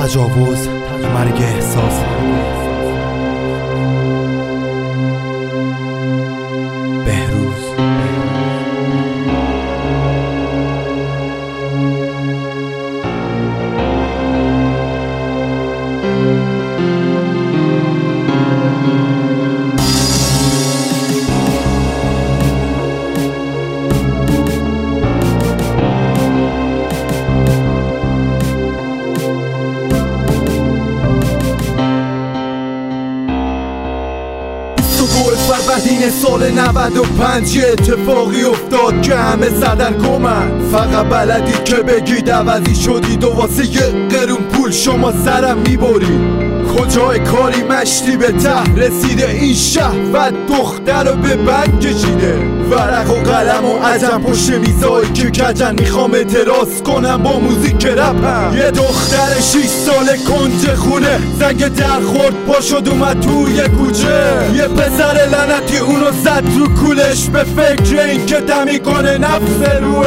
تجاوز، مرگ احساس. بهروز. فروردین سال 95 یه اتفاقی افتاد که همه سردرگمن. فقط بلدی که بگید عوضی شدید و واسه یه قرون پول شما سرم میبری. کجای کاری مشتی به ته رسیده، این شهوت دختر رو به بند کشیده. ورق و قلم و عجم پشت میزایی که کجن میخوام اعتراض کنم با موزیک رپم. یه دختر 6 ساله کنج خونه زنگ در خورد پا شد اومد توی کوچه. یه پسر لعنتی اونو زد رو کولش به فکر این که دمی کنه نفس روه.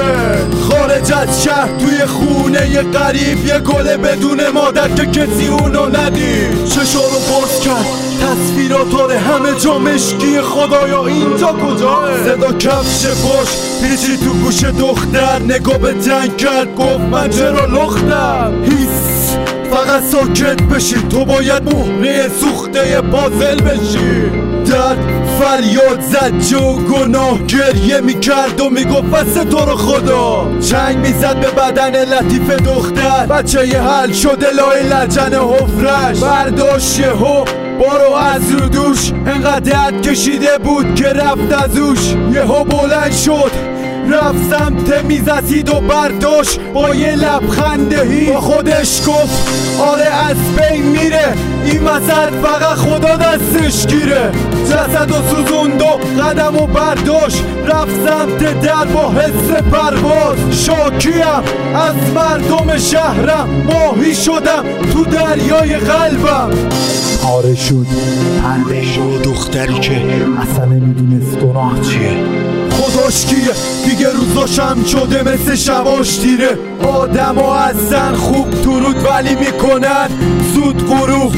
خارج از شهر توی خونه یه غریب، یه گله بدون مادر که کسی اونو ندید. چشا رو باز کرد تصویرات آره همه جا مشکی. خدایا اینجا کجاه؟ صدا کفش باش پیچی تو گوش دختر، نگاه به جنگ کرد گفت من چرا لختم. هیس فقط ساکت بشی، تو باید مهره سوخته پازل بشی. درد فریاد زد جو گناه گریه میکرد و میگفت بس تو رو خدا. چنگ میزد به بدن لطیف دختر، بچه یه حل شده لای لجن حفرش. برداشت یهو بارو از رو دوش، انقدر درد کشیده بود که رفت از اوش. یهو بلند شد رفت سمت میز اسید و برداشت با یه لبخند با خودش گفت آره از بین میره این وسط فقط خدا دستش گیره. جسد و سوزوند و قدم و برداشت رفت سمت در با حس پرواز. شاکیم از مردم شهرم، ماهی شدم تو دریای قلبم. پاره شد پنده شد دختری که اصلا نمیدونست گناه چیه. خداش کیه دیگه روزاشم شده مثل شباش تیره. آدم ها اصلا خوب ترود ولی میکنن زود غروب.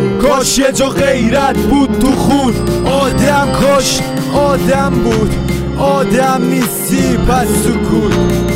کاش یه جا غیرت بود تو خون. آدم کاش آدم بود، آدم نیستی پس سکوت.